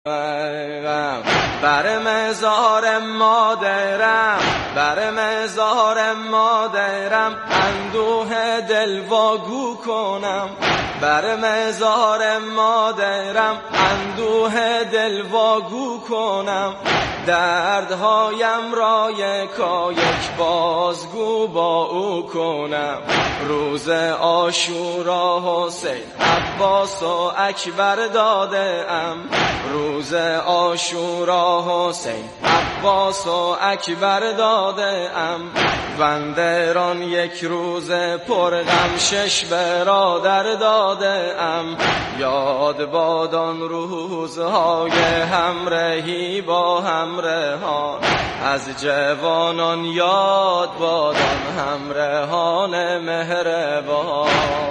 بر مزار مادرم، بر مزار مادرم اندوه دل واگو کنم. بر مزار مادرم اندوه دل واگو کنم. دردهایم را یکایک بازگو با او کنم. روز عاشورا حسین عباس و اکبر داده ام. روز عاشورا حسین عباس و اکبر داده ام. بندران یک روز پرغم شش برادر داده ام. یاد بادان روزهای همراهی با همراهان، از جوانان یاد بادان همراهان مهربان.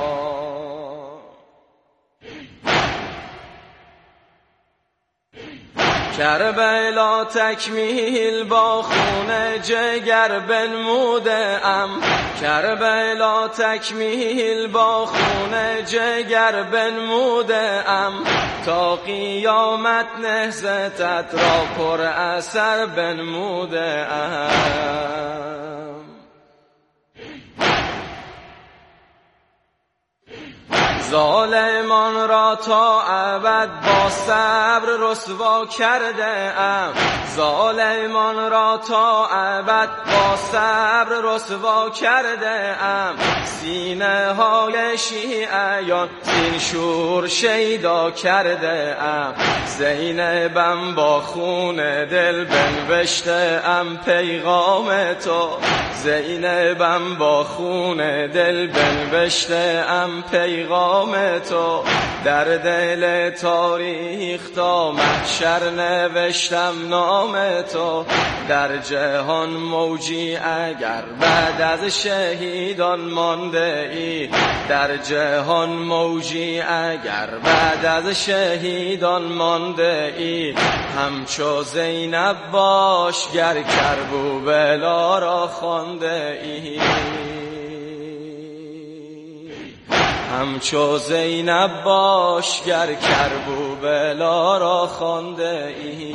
کربلا تکمیل با خون جگر بنموده ام. کربلا تکمیل با خون جگر بنموده ام. تا قیامت نهضتت را پر اثر بنموده ام. ظالمان را تا ابد با صبر رسوا کرده ام. ظالمان را تا ابد با صبر رسوا کرده ام. سینه های شیعیان زین شور شیدا کرده ام. زینبم با خون دل بنوشته ام پیغام تو. زینبم با خون دل بنوشته ام پیغام تو. در دل تاریخ تا محشر نوشتم نام تو. در جهان موجی اگر بعد از شهیدان مانده ای. در جهان موجی اگر بعد از شهیدان مانده ای. همچو زینب باش گر کربلا را خوانده ای. همچو زینب باش گر کربلا را خوانده ای.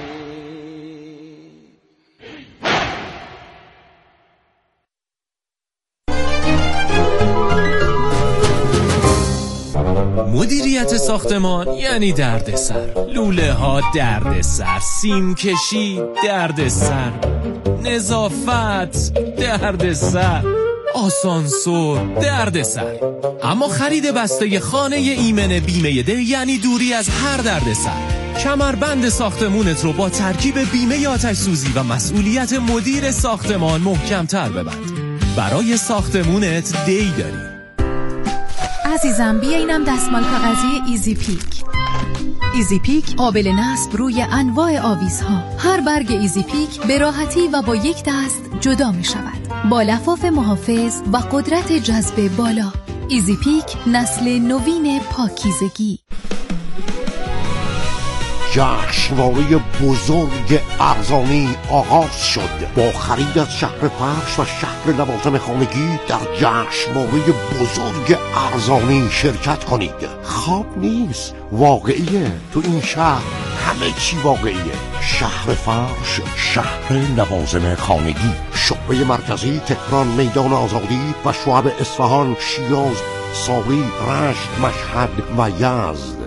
مدیریت ساختمان یعنی دردسر. لوله ها دردسر، سیم کشی دردسر، نظافت دردسر، آسانسور دردسر. اما خرید بسته خانه ایمن بیمه ده یعنی دوری از هر دردسر. کمربند ساختمونت رو با ترکیب بیمه آتش سوزی و مسئولیت مدیر ساختمان محکم‌تر ببند. برای ساختمونت دی داری. عزیزم بیا اینم دستمال کاغذی ایزی پیک. ایزی پیک قابل نصب روی انواع آویزها. هر برگ ایزی پیک به راحتی و با یک دست جدا می شود، با لفاف محافظ و قدرت جذب بالا. ایزی پیک نسل نوین پاکیزگی. جشنواره بزرگ ارزانی آغاز شد. با خرید از شهر فرش و شهر لوازم خانگی در جشنواره بزرگ ارزانی شرکت کنید. خواب نیست، واقعیه. تو این شهر همه چی واقعیه. شهر فرش، شهر لوازم خانگی، شعبه مرکزی تهران، میدان آزادی و شعب اصفهان، شیراز، ساری، رشت، مشهد و یزد.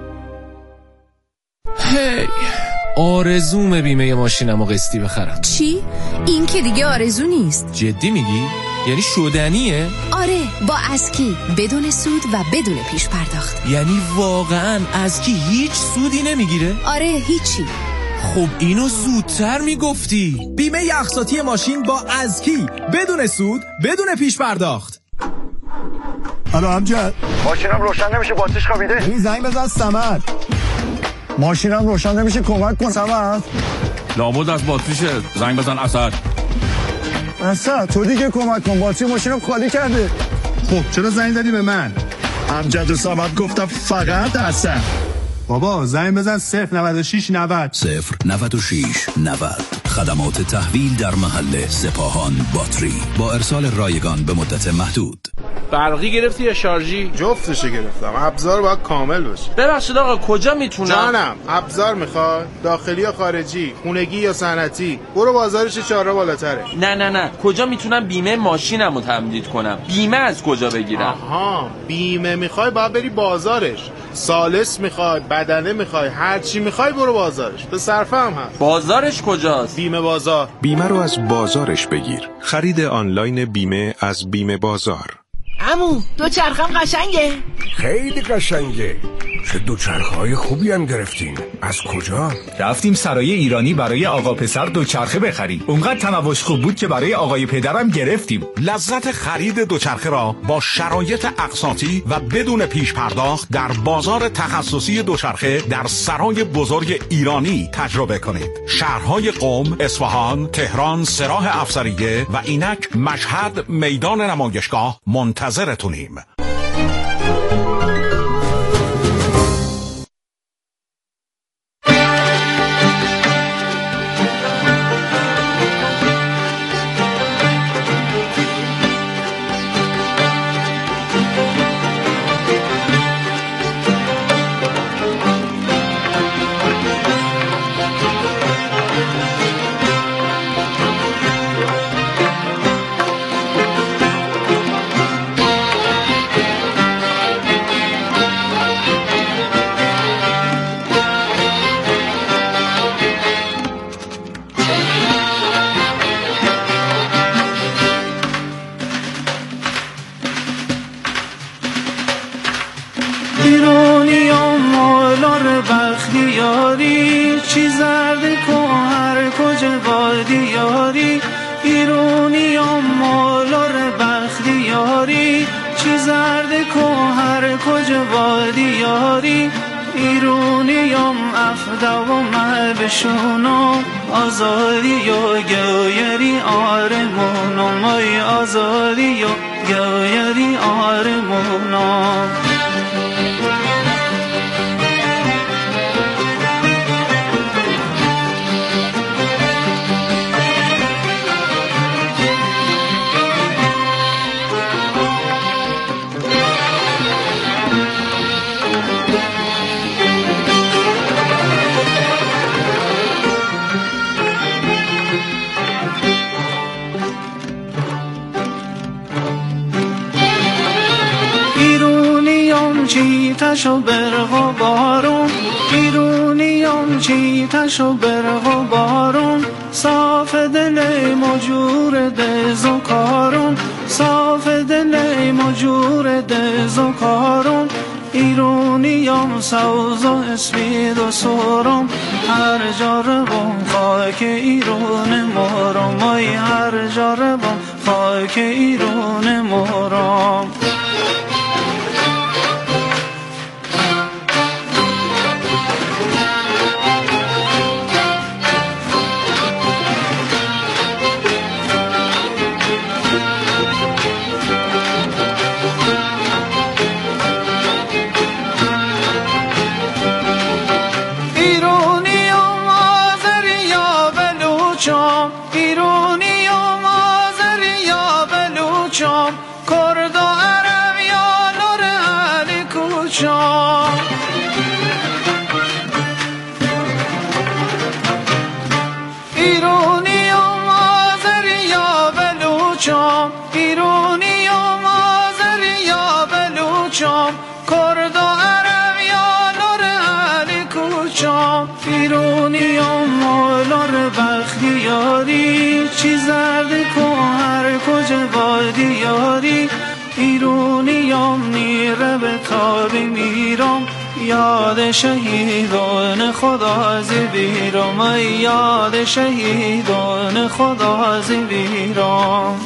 هی آرزوم بیمه ماشینمو قسطی بخرم. چی؟ این که دیگه آرزو نیست. جدی میگی؟ یعنی شدنیه؟ آره، با اسکی، بدون سود و بدون پیش پرداخت. یعنی واقعا اسکی هیچ سودی نمیگیره؟ آره، هیچی. خب اینو زودتر میگفتی. بیمه اقساطی ماشین با اسکی، بدون سود، بدون پیش پرداخت. الو امجد، ماشینم روشن نمیشه، باتریش خوابیده. این زنگ بزن سمر. ماشینم روشن نمیشه، کمک کن سمر. لابد از باتریشه، زنگ بزن اسد. اسد تو دیگه کمک کن، باتری ماشینم خالی کرده. خب چرا زنگ زدی به من؟ امجد و سمر گفتم فقط اسد. بابا زنگ بزن 096 90 096 90. خدمات تحویل در محل سپاهان باتری با ارسال رایگان به مدت محدود. برقی گرفتی یا شارژی؟ جفتشو گرفتم. ابزار باید کامل باشه. ببخشید آقا کجا میتونم؟ جانم، ابزار میخوای؟ داخلی یا خارجی؟ خونگی یا صنعتی؟ برو بازارش 4 بالاتره. نه کجا میتونم بیمه ماشینمو تمدید کنم؟ بیمه از کجا بگیرم؟ آها، بیمه میخوای باید بری بازارش. سالس میخوای، بدنه میخوای، هر چی میخوای برو بازارش. به صرفه هم هست. بازارش کجاست؟ بیمه بازار. بیمه رو از بازارش بگیر. خرید آنلاین بیمه از بیمه بازار. عمو دوچرخم قشنگه؟ خیلی قشنگه. چه دوچرخه‌های خوبی هم گرفتین. از کجا؟ رفتیم سرای ایرانی برای آقا پسر دوچرخه بخریم. اونقدر تنوعش خوب بود که برای آقای پدرم گرفتیم. لذت خرید دوچرخه را با شرایط اقساطی و بدون پیش پرداخت در بازار تخصصی دوچرخه در سرای بزرگ ایرانی تجربه کنید. شهرهای قم، اصفهان، تهران، سراح افسریه و اینک مشهد میدان نمایشگاه منتظرتونیم. ایرانیام مالار بختیاری چی زرد که هر کجا وادیاری ایرانیام مالار بختیاری چی زرد که هر کجا وادیاری ایرانیام افدا و محبشونو آزادی و گویری آرمونو مای آزادی و گویری آرمونو چیتشو برق و بارون ایرونیام چیتشو برق و بارون صاف دل مجور دز و کارون صاف دل مجور دز و کارون ایرونیام سوز و اسپید و سورم هر جا روم خاک ایرون مورم مای هر جا روم خاک ایرون مورم ایرونیام مالار بختیاری چی زرد که هر کجا وادیاری ایرونیام نیره به تابی میرم یاد شهیدان خدا زیبیرم ای یاد شهیدان خدا زیبیرم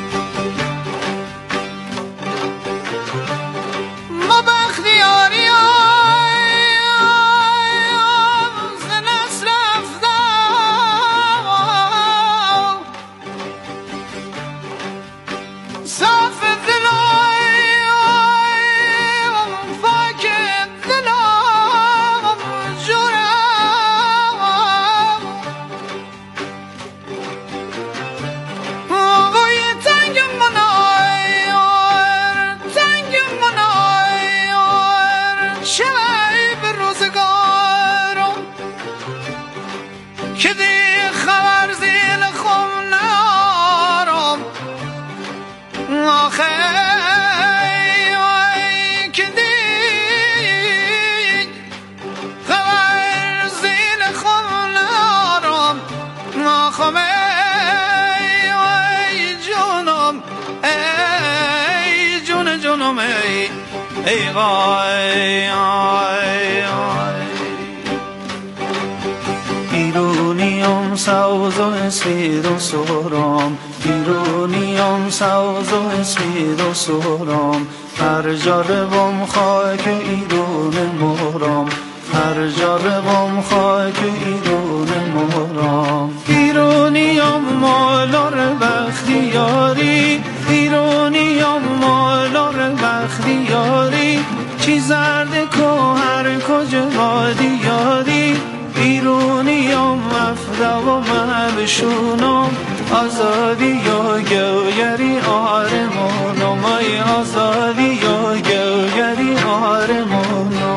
ما بختیاری صاف دلم پاک دلم جونم وای تنگ منای شب روزگارم که دی خبر زیل خم نارم آخه که دی خبر زیل خم نارم آخه ای جونم ای جونم ای غای ایرونیم سوز و اسمید و سهرام ایرونیم سوز و اسمید و سهرام هر جا روم خاک ایرون مهرام هر جا روم خاک ایرون مهرام ایرونیم مالار بختیاری ایرونیم مالار بختیاری چی زرد که هر کجا وادیاری ایرونیم افدا و مبشونم آزادی یا گوگری آرمونم ای آزادی یا گوگری آرمونم.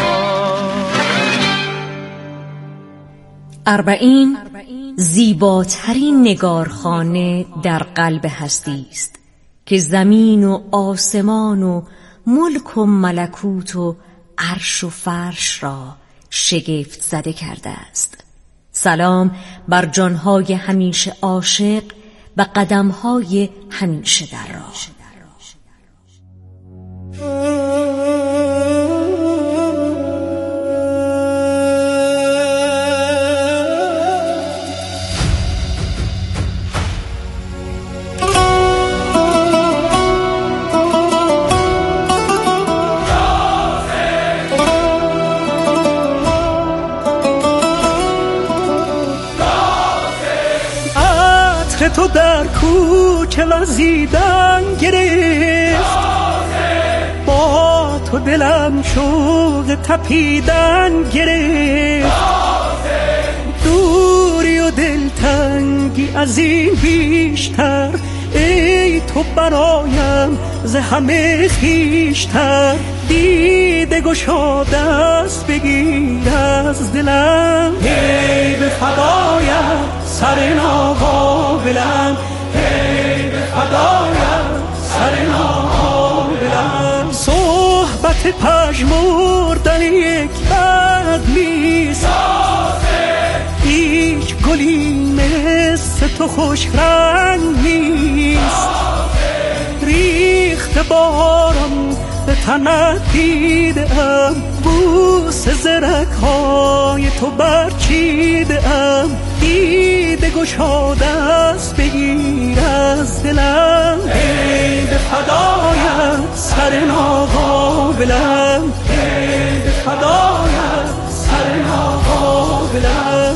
40 زیباترین نگارخانه در قلب هستی است که زمین و آسمان و ملک و ملکوت و عرش و فرش را شگفت زده کرده است. سلام بر جانهای همیشه عاشق و قدمهای همیشه در راه. تو در کوچه لرزیدن گرفت با تو دلم شوق تپیدن گرفت دوری و دلتنگی از این بیشتر ای تو برایم ز همه خویشتر دیده گشاده است بگیر از دلم ای به فدایت سر ناقابلم ای به فدایت سر ناقابلم صحبت پژمردن یک مرد نیست هیچ گلی مثل تو خوش رنگ نیست ریخت بارم به تنت دیدم بوس زرک‌های تو برچیدم دیده گشاده است بگیر از دلم ای به فدایت سر ناقابلم ای به فدایت سر ناقابلم.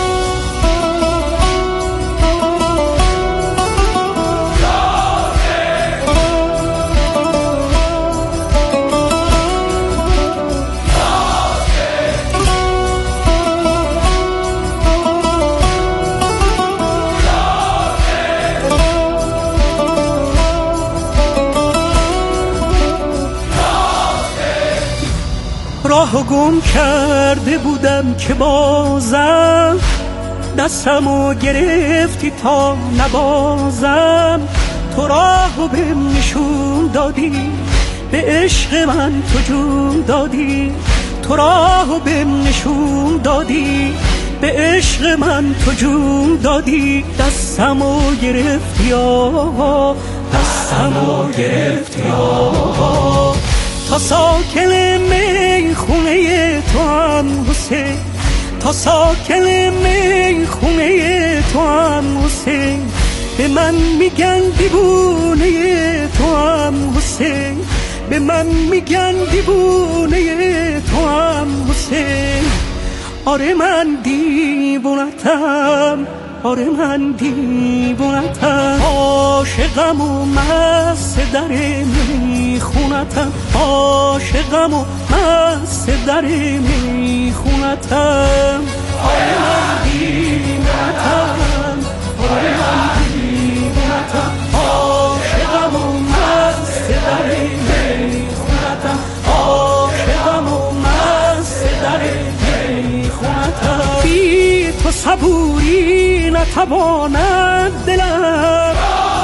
راهو گم کرده بودم که بازم دستمو گرفتی تا نبازم تو راهو بهم نشون دادی به عشق من تو جون دادی تو راهو بهم نشون دادی به عشق من تو جون دادی دستمو گرفتی آقا دستمو گرفتی آقا تا ساکن میخونه تو هم حسین تا ساکن میخونه تو هم حسین به من میگن دیوونه تو هم حسین به من میگن دیوونه تو هم حسین آره من دیوونتم آره من دیوونتم، عاشقم و مست در میخونتم، عاشقم و مست در میخونتم، آره من دیوونتم، آره من دیوونتم، عاشقم و مست در میخونتم، عاشقم و مست در میخونتم. بی تو صبوری نتواند دلم،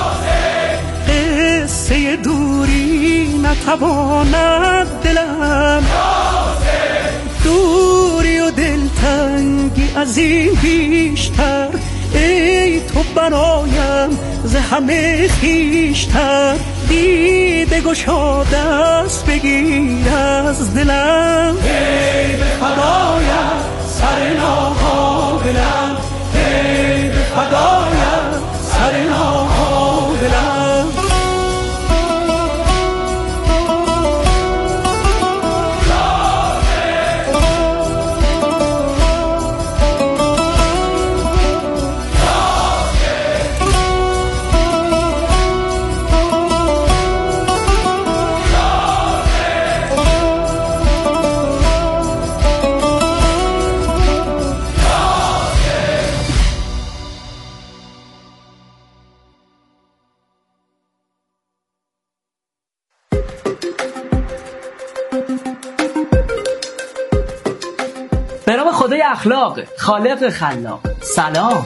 قصه دوری نتواند دلم، دوری و دلتنگی از این بیشتر، ای تو برایم ز همه خویشتر، دیده گشا دست بگیر از دلم، ای به فدایم سر ناقابلم، ای به فدایم سر ناقابلم. به نام خدای اخلاق، خالق خلاق. سلام.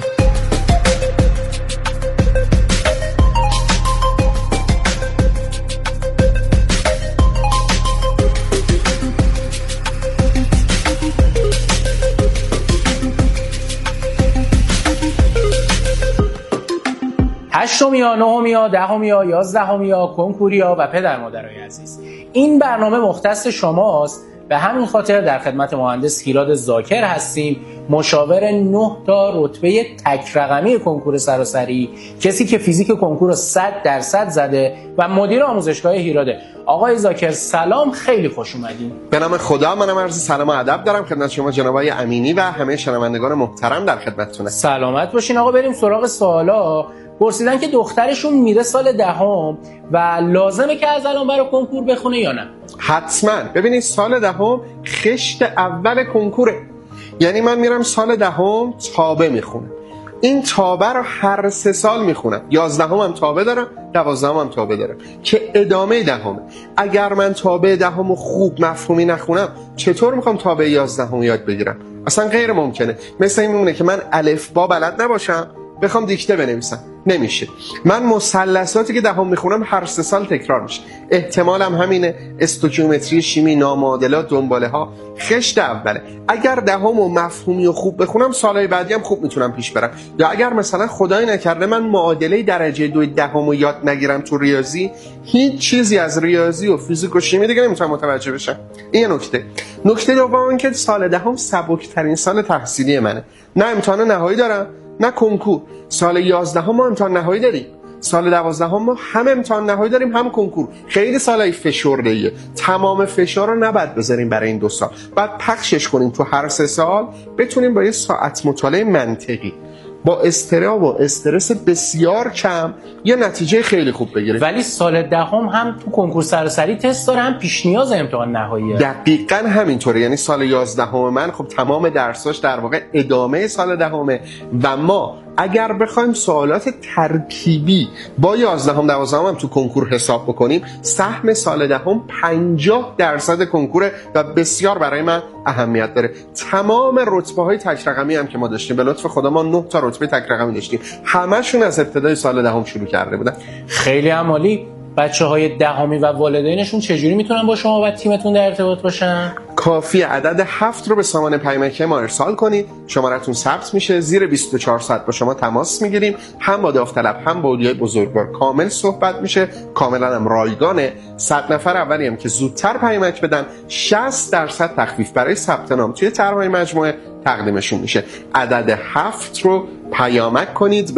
هشتمیا، نهمیا، دهمیا، یازدهمیا، کنکوریا و پدر مادرای عزیز، این برنامه مختص شماست. به همین خاطر در خدمت مهندس هیراد زاکر هستیم، مشاور 9 تا رتبه تک رقمی کنکور سراسری، کسی که فیزیک کنکور رو 100% زده و مدیر آموزشگاه هیراده. آقای زاکر سلام، خیلی خوش اومدین. به نام خدا، منم عرض سلام و ادب دارم خدمت شما جناب آقای امینی و همه شنوندگان محترم در خدمتتونم. سلامت باشین. آقا بریم سراغ سوالا. پرسیدن که دخترشون میره سال 10 و لازمه که از الان برای کنکور بخونه یا نه؟ حتما. ببینید سال 10 خشت اول کنکوره، یعنی من میرم سال 10 تابه میخونم. این تابه رو هر 3 سال میخونم. 11 هم تابه دارم، 12 هم تابه دارم که ادامه 10. اگر من تابه 10 خوب مفهومی نخونم چطور میخوام تابه 11 یاد بگیرم؟ اصلا غیر ممکنه. مثل این میمونه که من الف با بلد نباشم بخوام دیکته بنویسم، نمیشه. من مثلثاتی که 10 میخونم هر 3 سال تکرار میشه. احتمالم همینه. استوکیومتری، شیمی، نامعادلات، دنباله ها خشت اوله. اگر 10 و مفهومی و خوب بخونم سالهای بعدی هم خوب میتونم پیش برم. یا اگر مثلا خدای نکرده من معادله درجه 2 10 یاد نگیرم تو ریاضی، هیچ چیزی از ریاضی و فیزیک و شیمی دیگه نمیتونم متوجه بشم. این نکته. نکته دوم این که سال 10 سبکترین سال تحصیلی منه. نه امتحان نهایی دارم نه کنکور. سال 11 ما امتحان نهایی داریم، سال 12 ما هم امتحان نهایی داریم هم کنکور. خیلی سالای فشرده‌ایه. تمام فشار رو نباید بذاریم برای این 2 سال، بعد پخشش کنیم تو هر 3 سال، بتونیم با یه ساعت مطالعه منطقی با اضطراب و استرس بسیار کم یه نتیجه خیلی خوب بگیریم. ولی سال 10 هم تو کنکور سراسری تست داره، هم پیش نیاز امتحان نهاییه. دقیقاً همینطوره. یعنی سال 11 من خب تمام درساش در واقع ادامه سال 10 و ما اگر بخوایم سوالات ترکیبی با 11 12 هم تو کنکور حساب بکنیم، سهم سال 10 50% کنکوره و بسیار برای من اهمیت داره. تمام رتبه‌های تک رقمی هم که ما داشتیم، به لطف خدا ما 9 تا رتبه تک رقمی داشتیم، همشون از ابتدای سال 10 شروع کرده بودن. خیلی عالی. بچه‌های 10 و والدینشون چجوری میتونن با شما و تیمتون در ارتباط باشن؟ کافی عدد 7 رو به سامان پیامکی ما ارسال کنید، شمارتون ثبت میشه، زیر 24 ساعت با شما تماس میگیریم، هم با داوطلب هم با اولیای بزرگوار کامل صحبت میشه، کاملا هم رایگانه. 100 نفر اولی هم که زودتر پیامک بدن 60% تخفیف برای ثبت نام توی طرح‌های مجموعه تقدیمشون میشه. عدد 7 رو پیامک کنید به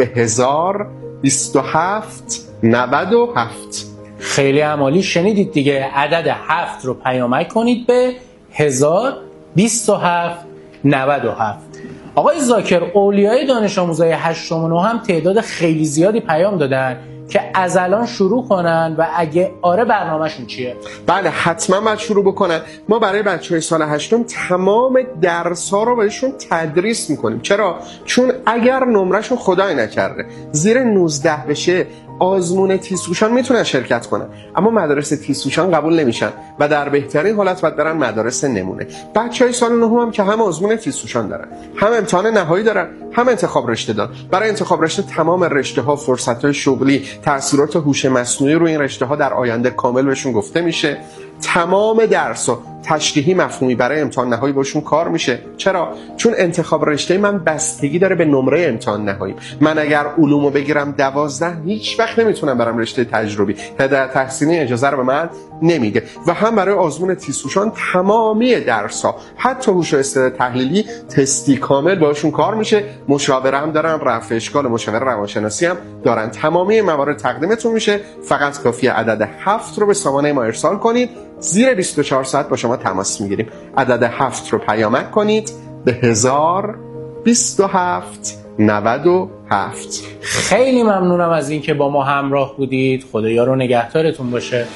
102797. خیلی عالی. شنیدید دیگه، عدد 7 رو پیامک کنید به 102797. آقای زاکر، اولیای دانش آموزای 8 و 9 هم تعداد خیلی زیادی پیام دادن که از الان شروع کنن و اگه آره برنامه‌شون چیه؟ بله حتما باید شروع بکنن. ما برای بچه‌های سال 8 تمام درس‌ها رو بهشون تدریس میکنیم. چرا؟ چون اگر نمرهشون خدای نکرده زیر 19 بشه آزمون تیزهوشان میتونن شرکت کنن، اما مدارس تیزهوشان قبول نمیشن و در بهترین حالت باید برن مدارس نمونه. بچهای سال 9 هم که هم آزمون تیزهوشان دارن، هم امتحان نهایی دارن، هم انتخاب رشته دارن. برای انتخاب رشته تمام رشته‌ها، فرصت‌های شغلی، تاثیرات هوش مصنوعی روی این رشته‌ها در آینده کامل بهشون گفته میشه. تمام درس‌ها تشریحی مفهومی برای امتحان نهایی باشون کار میشه. چرا؟ چون انتخاب رشته من بستگی داره به نمره امتحان نهایی. من اگر علومو بگیرم 12 هیچ وقت نمیتونم برم رشته تجربی، هدایت تحصیلی اجازه رو به من نمیده. و هم برای آزمون تیزهوشان تمامی درس‌ها حتی هوش و استعداد تحلیلی تستی کامل باشون کار میشه. مشاوره هم دارن، رفع اشکال مشاوره روانشناسی هم دارن. تمامی موارد تقدیمتون میشه. فقط کافیه عدد 7 رو به سامانه ما ارسال کنید. زیر 24 ساعت با شما تماس میگیریم. عدد 7 رو پیامک کنید به 102797. خیلی ممنونم از اینکه با ما همراه بودید. خدا یار و نگهدارتون باشه.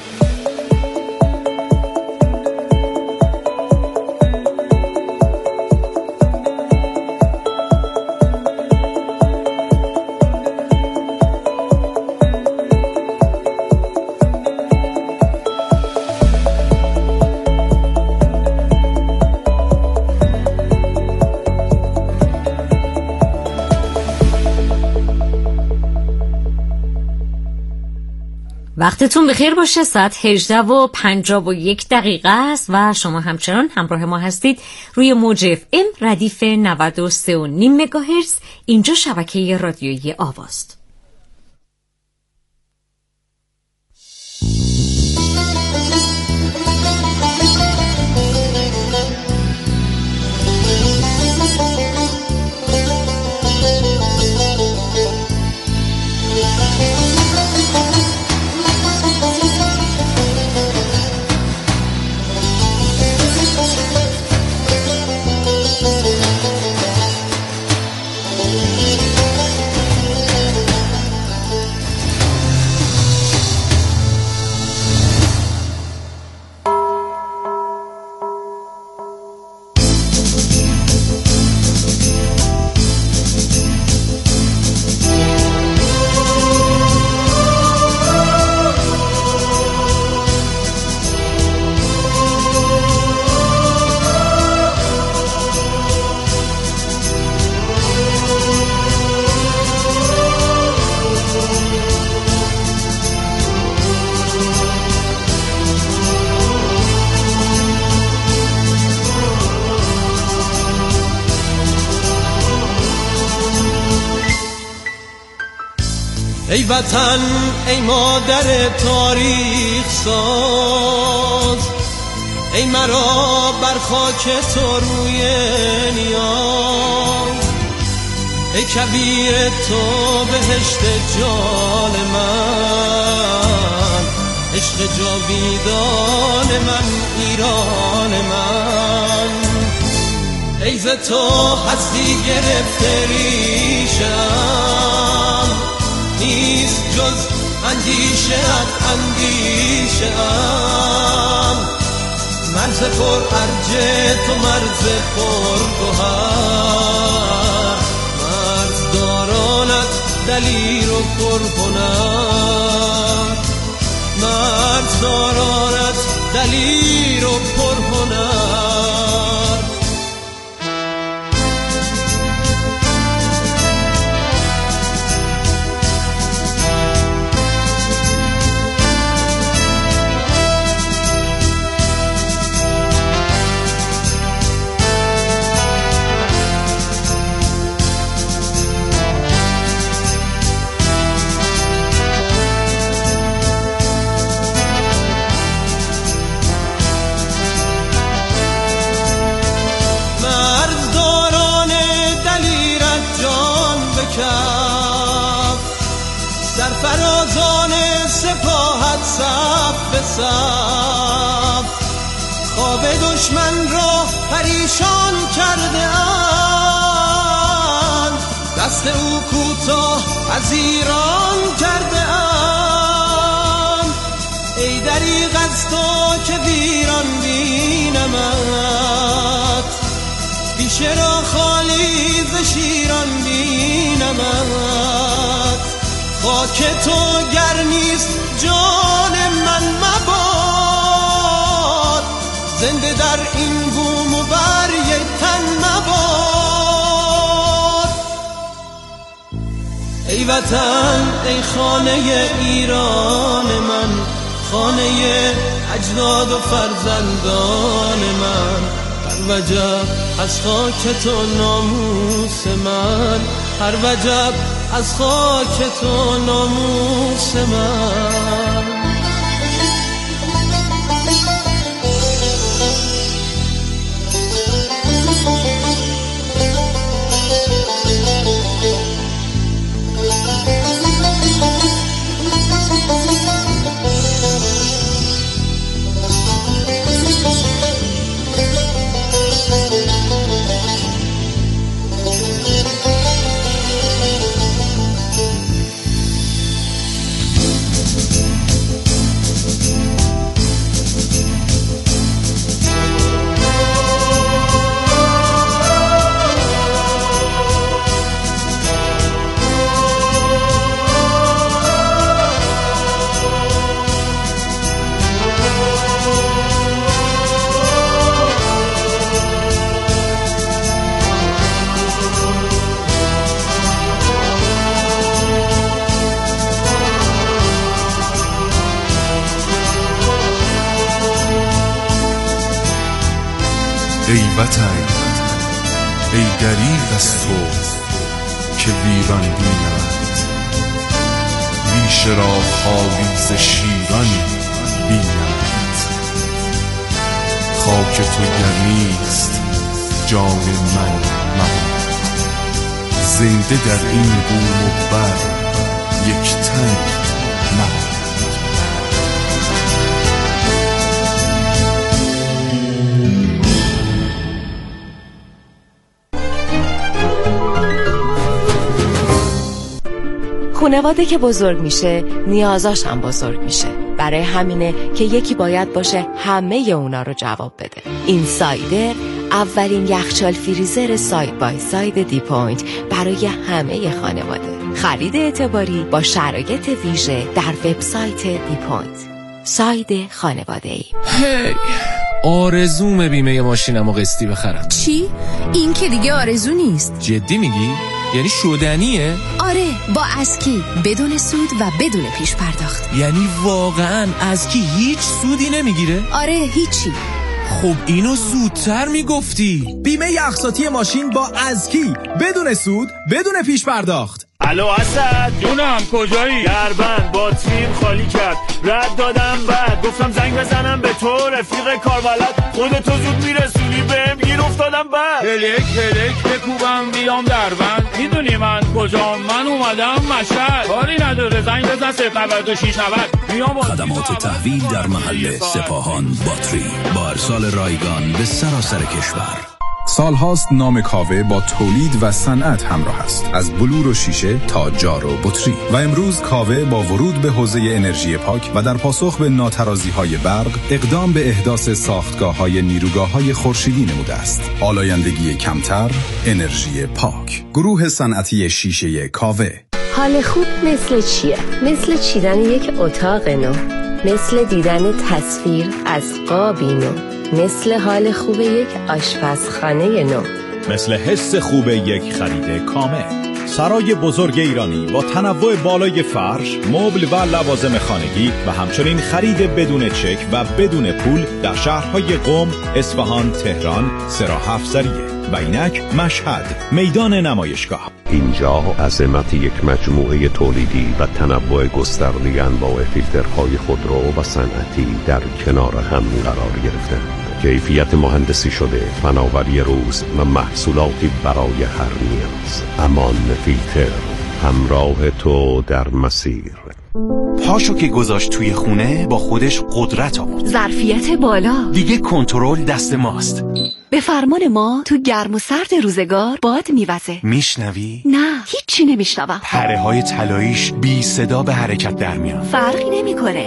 وقتتون بخیر باشه. ساعت 18:51 است و شما همچنان همراه ما هستید روی موج FM ردیف 93.5 مگاهرتز. اینجا شبکه رادیویی آواست. ای وطن ای مادر تاریخ ساز، ای مرا بر خاک تو روی نیاز، ای کبیر تو بهشت جان من، عشق جاویدان من، ایران من. ای ز تو هستی گرفته ریشم، نیست جز اندیشه‌ات اندیشه‌ام. مرز پر ارج تو مرز پر گوهر، مرز دارانت دلیر و پرهنر، مرز دارانت دلیر و پرهنر. در فرازان سپاهت صف به صف، خواب دشمن را پریشان کرده ام. دست او کوتاه از ایران کرده ام، ای دریغ از تو که ویران بینمت، بیشه را خالی ز شیران بینمت. خاک تو گر نیست جان من مباد، زنده در این بوم و بر یک تن مباد. ای وطن ای خانه ایران من، خانه اجداد و فرزندان من، هر وجب از خاک تو ناموس من، هر وجب از خاک تو ناموس من. ای وطن ای دریغ از تو که ویران بینمت، ریشه را خالی ز شیران بینمت. خاک تو گر نیست جان من مباد، زنده در این بوم و بر یک تن نباد. خانواده که بزرگ میشه نیازاش هم بزرگ میشه، برای همینه که یکی باید باشه همه اونا رو جواب بده. این سایدر اولین یخچال فریزر ساید بای ساید دی پوینت برای همه خانواده. خرید اعتباری با شرایط ویژه در وبسایت دی پوینت. ساید خانواده‌ای. هی آرزوم بیمه ماشینمو قسطی بخرم. چی؟ این که دیگه آرزو نیست. جدی میگی؟ یعنی شدنیه؟ آره، با اسکی بدون سود و بدون پیش پرداخت. یعنی واقعا اسکی هیچ سودی نمیگیره؟ آره، هیچی. خب اینو زودتر میگفتی. بیمه اقساطی ماشین با اسکی بدون سود بدون پیش پرداخت. الو اسد جونم کجایی؟ دربند باتریم خالی کرد، رد دادم بعد گفتم زنگ بزنم به تو رفیق کاربلد، خودتو زود میرسونی بهم گیر افتادم بعد. هلک بکوبم بیام دربند، میدونی من کجام؟ من اومدم مشهد. کاری نداره زنگ بزن 09690 میام. خدمات تحویل در محل سپاهان باتری با ارسال رایگان به سراسر کشور. سالهاست نام کاوه با تولید و صنعت همراه است، از بلور و شیشه تا جار و بطری. و امروز کاوه با ورود به حوزه انرژی پاک و در پاسخ به ناترازی‌های برق اقدام به احداث ساختگاه‌های نیروگاه‌های خورشیدی نموده است. آلایندگی کمتر، انرژی پاک. گروه صنعتی شیشه کاوه. حال خوب مثل چیه؟ مثل چیدن یک اتاق نو، مثل دیدن تصویر از قابی نو، مثل حال خوب یک آشپزخانه نو، مثل حس خوب یک خرید کامل. سرای بزرگ ایرانی با تنوع بالای فرش، مبل و لوازم خانگی و همچنین خرید بدون چک و بدون پول در شهرهای قم، اصفهان، تهران، سراح افزاریه و اینک مشهد، میدان نمایشگاه. اینجا عظمت یک مجموعه تولیدی و تنوع گسترده انواع فیلترهای خودرو و صنعتی در کنار هم قرار گرفتند. کیفیت مهندسی شده، فناوری روز و محصولاتی برای هر نیاز. امان فیلتر، همراه تو در مسیر. پاشو که گذاشت توی خونه با خودش قدرت آورد. ظرفیت بالا. دیگه کنترل دست ماست. به فرمان ما تو گرم و سرد روزگار باد میوزه. میشنوی؟ نه هیچی نمیشنوم. پره های طلاییش بی صدا به حرکت در میان. فرقی نمیکنه.